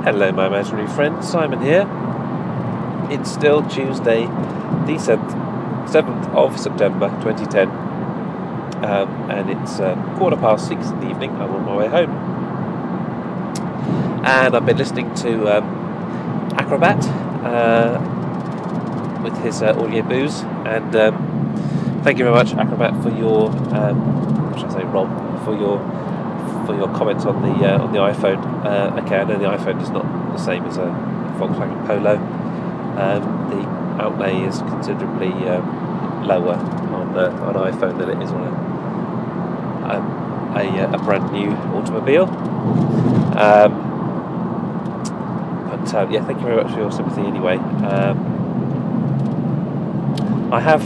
Hello, my imaginary friend, Simon here. It's still Tuesday, the 7th of September 2010, and it's 6:15 in the evening. I'm on my way home. And I've been listening to Acrobat with his audio booze, and thank you very much, Acrobat, for your, Rob, for your comments on the iPhone. Okay, I know the iPhone is not the same as a Volkswagen Polo. The outlay is considerably lower on iPhone than it is on a brand new automobile. But yeah, thank you very much for your sympathy anyway. I have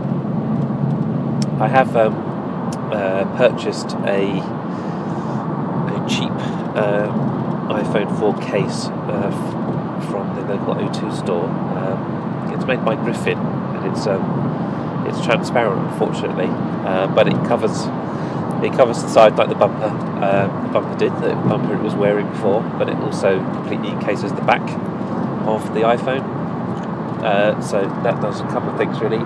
purchased a cheap iPhone 4 case from the local O2 store. It's made by Griffin, and it's transparent, unfortunately, but it covers the side like the bumper did, the bumper it was wearing before, but it also completely encases the back of the iPhone. So that does a couple of things really.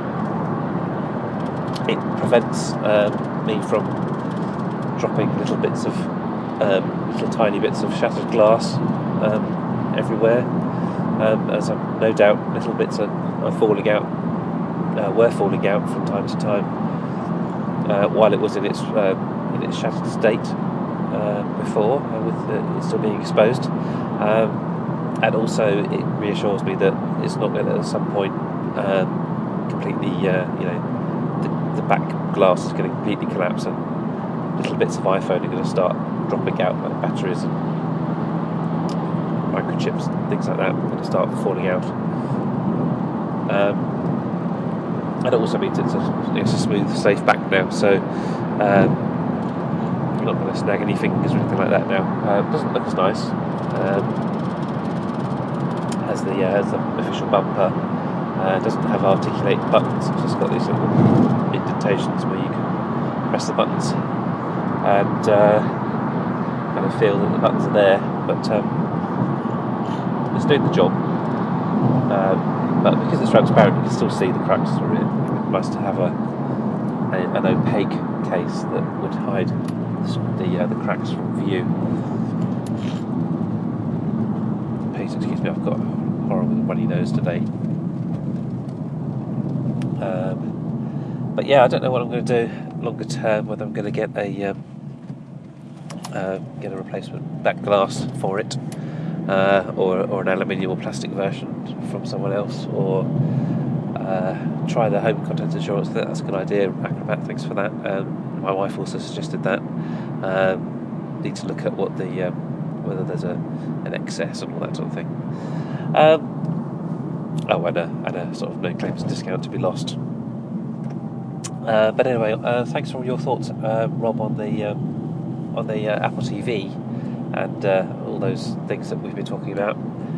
It prevents me from dropping little tiny bits of shattered glass everywhere, as no doubt little bits were falling out from time to time while it was in its shattered state before, with it still being exposed. And also it reassures me that it's not going to at some point completely, the back glass is going to completely collapse and little bits of iPhone are going to start dropping out, like batteries and microchips and things like that are going to start falling out. And it also means it's a smooth, safe back now, so you're not going to snag any fingers or anything like that now. It doesn't look as nice as the official bumper. It doesn't have articulated buttons. It's just got these little indentations where you can press the buttons and kind of feel that the buttons are there, but it's doing the job. But because it's transparent, you can still see the cracks through it. It would be nice to have an opaque case that would hide the cracks from view. Please excuse me, I've got a horrible runny nose today. But yeah, I don't know what I'm going to do longer term. Whether I'm going to get a replacement back glass for it, or an aluminium or plastic version from someone else, or try the home contents insurance. That's a good idea, Acrobat. Thanks for that. My wife also suggested that. Need to look at what whether there's an excess and all that sort of thing. And a sort of no claims discount to be lost. But anyway, thanks for all your thoughts, Rob, on the Apple TV and all those things that we've been talking about.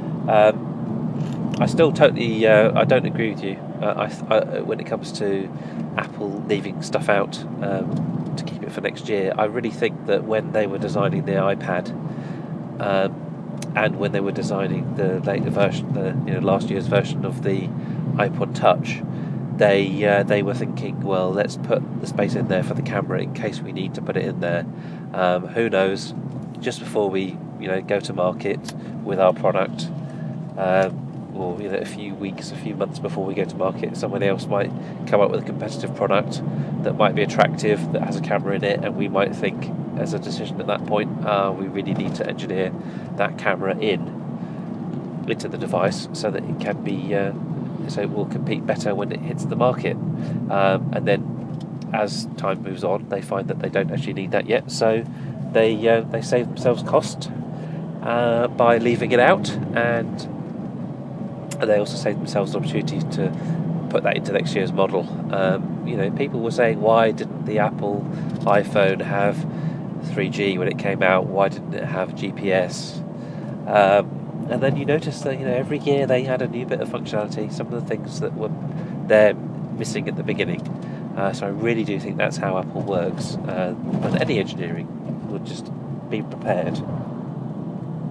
I still totally I don't agree with you. I when it comes to Apple leaving stuff out to keep it for next year. I really think that when they were designing the iPad and when they were designing the later version, last year's version of the iPod Touch, they were thinking, well, let's put the space in there for the camera in case we need to put it in there. Who knows? Just before we go to market with our product, or a few months before we go to market, someone else might come up with a competitive product that might be attractive, that has a camera in it, and we might think as a decision at that point, we really need to engineer that camera into the device so that it can be so it will compete better when it hits the market. And then as time moves on, they find that they don't actually need that yet, so they save themselves cost by leaving it out, and they also save themselves the opportunity to put that into next year's model. People were saying, why didn't the Apple iPhone have 3G when it came out? Why didn't it have GPS? And then you notice that every year they had a new bit of functionality. Some of the things that were there missing at the beginning. So I really do think that's how Apple works. But any engineering would just be prepared